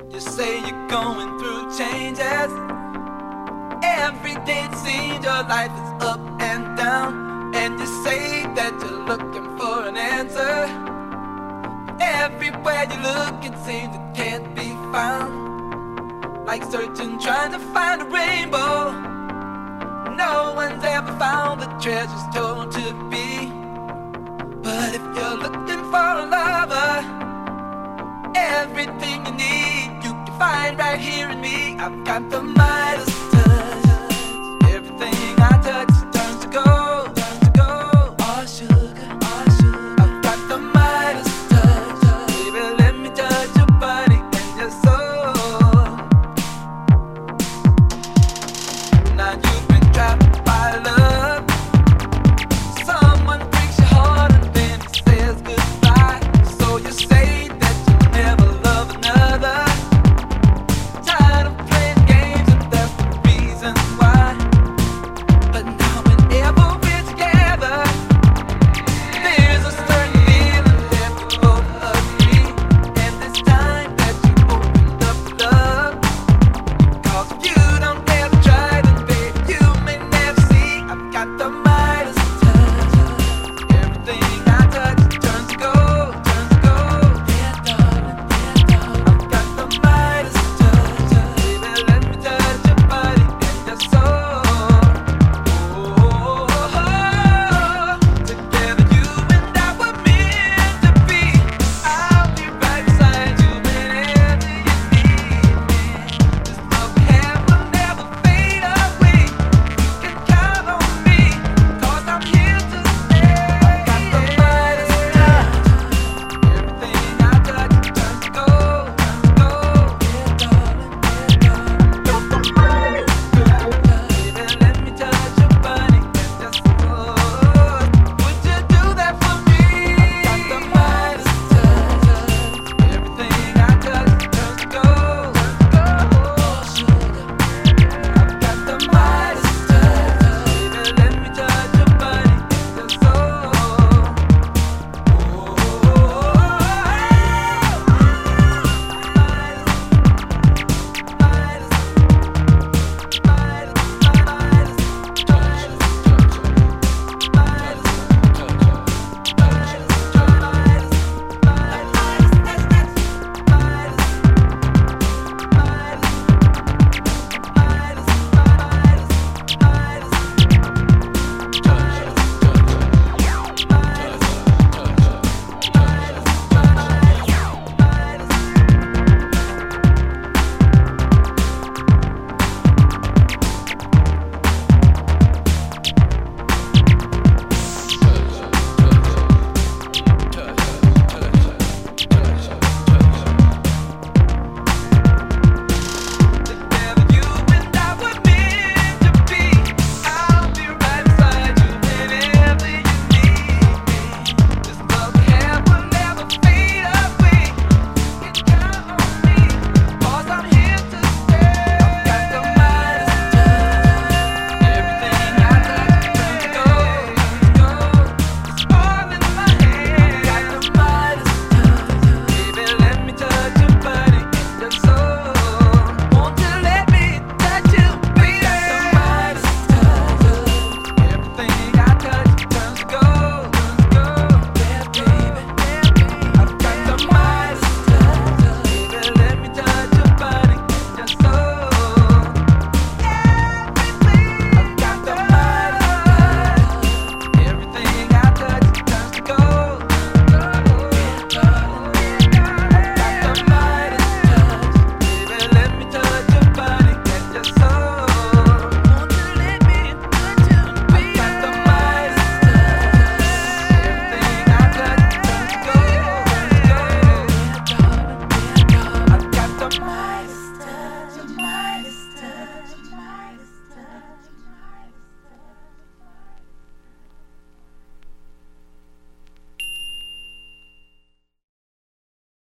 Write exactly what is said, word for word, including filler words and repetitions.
You say you're going through changes. Every day it seems your life is up and down, and you say that you're looking for an answer. Everywhere you look it seems it can't be found. Like searching, trying to find a rainbow. No one's ever found the treasure's told to be. But if you're looking for a lover, everything you need you can find right here in me. I've got the mind.